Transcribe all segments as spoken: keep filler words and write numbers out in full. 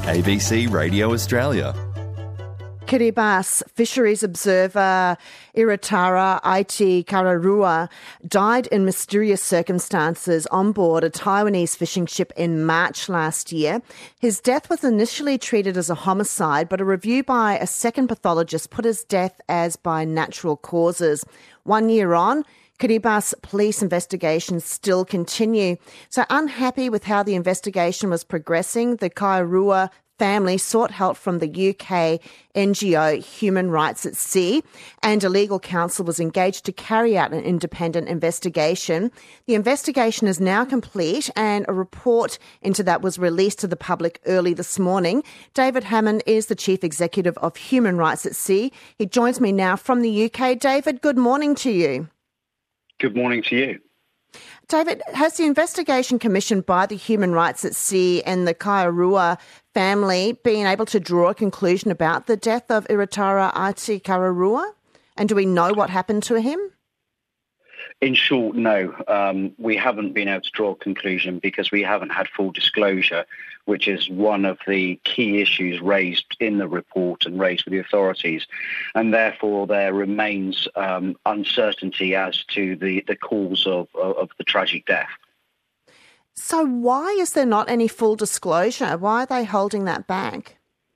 A B C Radio Australia. Kiribati fisheries observer Iratara Aiti-Kararua died in mysterious circumstances on board a Taiwanese fishing ship in March last year. His death was initially treated as a homicide, but a review by a second pathologist put his death as by natural causes. One year on, Kiribati police investigations still continue. So unhappy with how the investigation was progressing, the Kairua family sought help from the U K N G O Human Rights at Sea, and a legal counsel was engaged to carry out an independent investigation. The investigation is now complete, and a report into that was released to the public early this morning. David Hammond is the Chief Executive of Human Rights at Sea. He joins me now from the U K. David, good morning to you. Good morning to you. David, has the investigation commissioned by the Human Rights at Sea and the Kairua family been able to draw a conclusion about the death of Iratara Aiti-Kararua? And do we know what happened to him? In short, no. Um, we haven't been able to draw a conclusion because we haven't had full disclosure, which is one of the key issues raised in the report and raised with the authorities. And therefore, there remains um, uncertainty as to the, the cause of, of, of the tragic death. So why is there not any full disclosure? Why are they holding that back?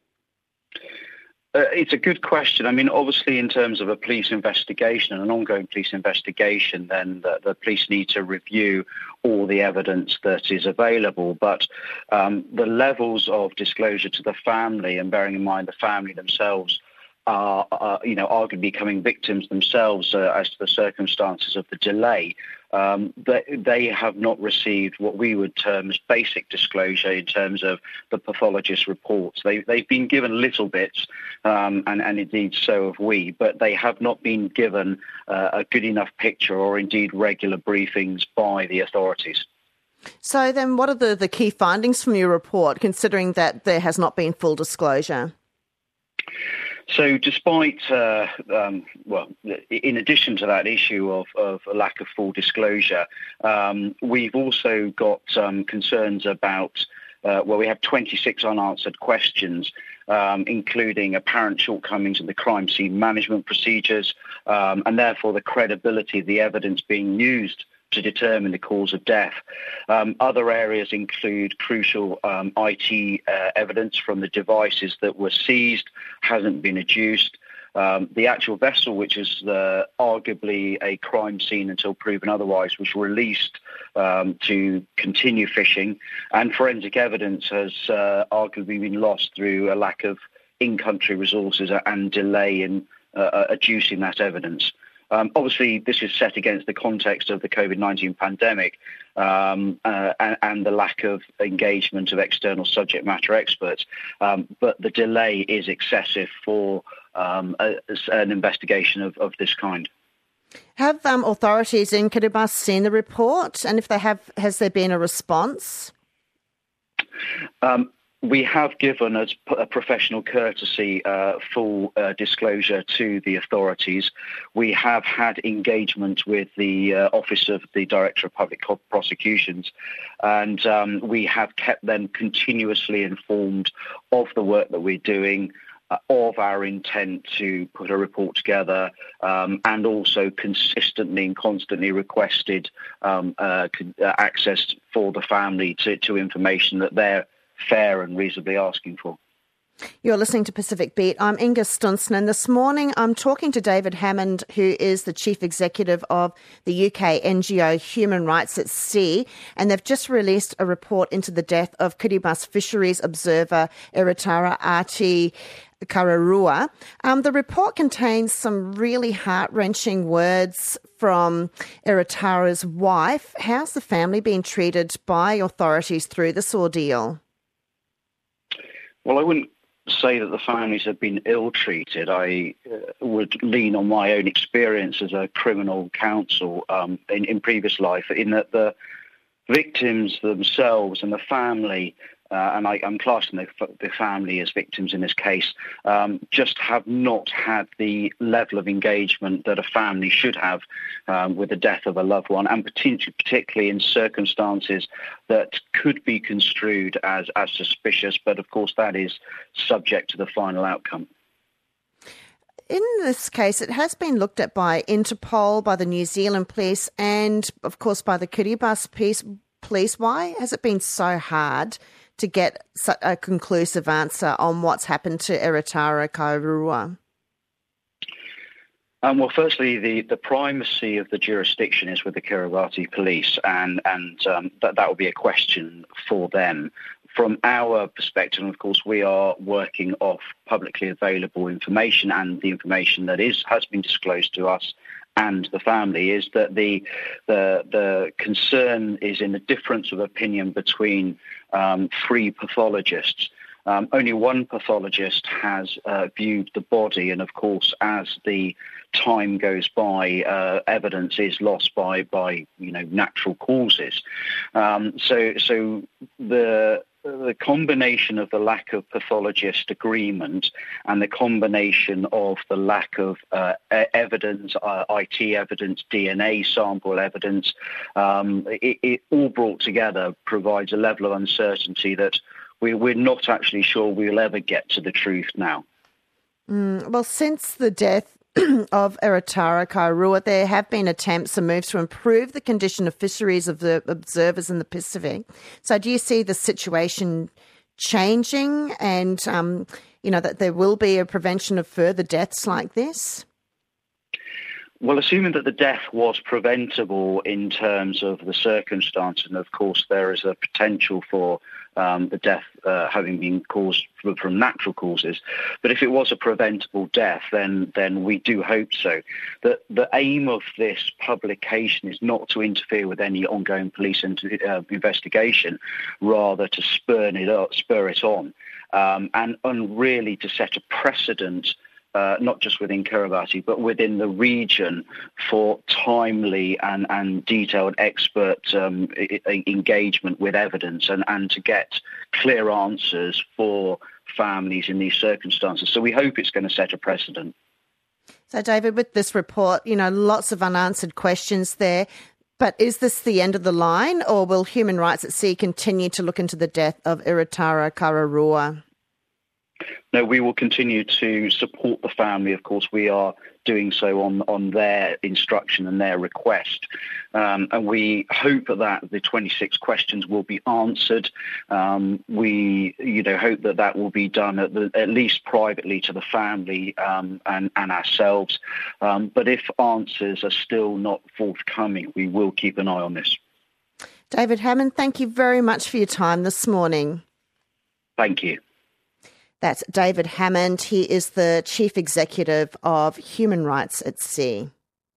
Uh, it's a good question. I mean, obviously, in terms of a police investigation, an ongoing police investigation, then the, the police need to review all the evidence that is available. But um, the levels of disclosure to the family, and bearing in mind the family themselves are, are you know, arguably becoming victims themselves uh, as to the circumstances of the delay, um, they, they have not received what we would term as basic disclosure in terms of the pathologist reports. They, they've been given little bits, um, and, and indeed so have we, but they have not been given uh, a good enough picture or indeed regular briefings by the authorities. So then what are the, the key findings from your report, considering that there has not been full disclosure? So despite, uh, um, well, in addition to that issue of, of a lack of full disclosure, um, we've also got um, concerns about, uh, well, we have twenty-six unanswered questions, um, including apparent shortcomings in the crime scene management procedures, um, and therefore the credibility of the evidence being used to determine the cause of death. Um, other areas include crucial um, I T uh, evidence from the devices that were seized hasn't been adduced. Um, the actual vessel, which is uh, arguably a crime scene until proven otherwise, was released um, to continue fishing, and forensic evidence has uh, arguably been lost through a lack of in-country resources and delay in uh, adducing that evidence. Um, obviously, this is set against the context of the COVID nineteen pandemic um, uh, and, and the lack of engagement of external subject matter experts. Um, but the delay is excessive for um, a, an investigation of, of this kind. Have um, authorities in Kiribati seen the report? And if they have, has there been a response? Um, We have given, as a professional courtesy, uh, full uh, disclosure to the authorities. We have had engagement with the uh, Office of the Director of Public Prosecutions, and um, we have kept them continuously informed of the work that we're doing, uh, of our intent to put a report together, um, and also consistently and constantly requested um, uh, access for the family to, to information that they're fair and reasonably asking for. You're listening to Pacific Beat. I'm Inga Stunson, and this morning I'm talking to David Hammond, who is the Chief Executive of the U K N G O Human Rights at Sea, and they've just released a report into the death of Kiribati fisheries observer Iratara Aiti-Kararua. Um, the report contains some really heart-wrenching words from Iratara's wife. How's the family been treated by authorities through this ordeal? Well, I wouldn't say that the families have been ill-treated. I uh, would lean on my own experience as a criminal counsel um, in, in previous life, in that the victims themselves and the family uh, and I, I'm classing the, the family as victims in this case, um, just have not had the level of engagement that a family should have um, with the death of a loved one, and particularly in circumstances that could be construed as, as suspicious, but of course that is subject to the final outcome. In this case, it has been looked at by Interpol, by the New Zealand Police, and of course by the Kiribati Police. Why has it been so hard to get a conclusive answer on what's happened to Iritara Kairua? Um, well, firstly, the, the primacy of the jurisdiction is with the Kiribati Police, and, and um, that, that will be a question for them. From our perspective, of course, we are working off publicly available information, and the information that is has been disclosed to us and the family is that the the, the concern is in the difference of opinion between um, three pathologists. Um, only one pathologist has uh, viewed the body, and of course, as the time goes by, uh, evidence is lost by by you know natural causes. Um, so so the the combination of the lack of pathologist agreement and the combination of the lack of uh, evidence, uh, I T evidence, D N A sample evidence, um, it, it all brought together provides a level of uncertainty that we, we're not actually sure we'll ever get to the truth now. Mm, well, since the death of Iritara Kairua, there have been attempts and moves to improve the condition of fisheries of the observers in the Pacific. So do you see the situation changing and, um, you know, that there will be a prevention of further deaths like this? Well, assuming that the death was preventable in terms of the circumstance, and of course there is a potential for um, the death uh, having been caused from, from natural causes, but if it was a preventable death, then then we do hope so. The, the aim of this publication is not to interfere with any ongoing police uh, investigation, rather to spur it up, spur it on, um, and, and really to set a precedent Uh, not just within Kiribati, but within the region for timely and, and detailed expert um, I- engagement with evidence and, and to get clear answers for families in these circumstances. So we hope it's going to set a precedent. So, David, with this report, you know, lots of unanswered questions there. But is this the end of the line, or will Human Rights at Sea continue to look into the death of Iritara Kairua? No, we will continue to support the family. Of course, we are doing so on, on their instruction and their request. Um, and we hope that the twenty-six questions will be answered. Um, we, you know, hope that that will be done at, the, at least privately to the family um, and, and ourselves. Um, but if answers are still not forthcoming, we will keep an eye on this. David Hammond, thank you very much for your time this morning. Thank you. That's David Hammond. He is the Chief Executive of Human Rights at Sea.